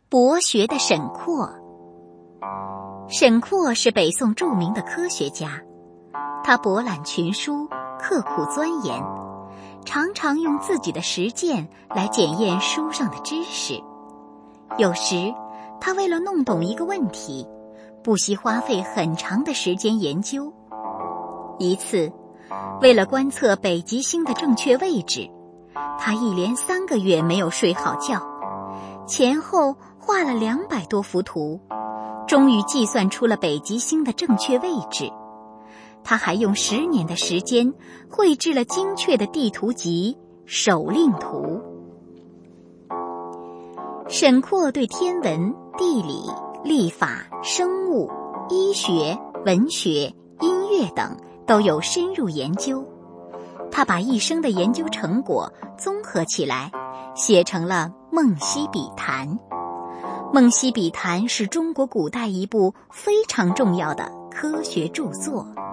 博学的沈括。沈括是北宋著名的科学家，他博览群书，刻苦钻研，常常用自己的实践来检验书上的知识。有时他为了弄懂一个问题，不惜花费很长的时间研究。一次，为了观测北极星的正确位置，他一连3个月没有睡好觉，前后画了200多幅图，终于计算出了北极星的正确位置。他还用10年的时间绘制了精确的地图集《手令图》。沈括对天文、地理、历法、生物、医学、文学、音乐等都有深入研究。他把一生的研究成果综合起来，写成了《梦溪笔谈》。《梦溪笔谈》是中国古代一部非常重要的科学著作。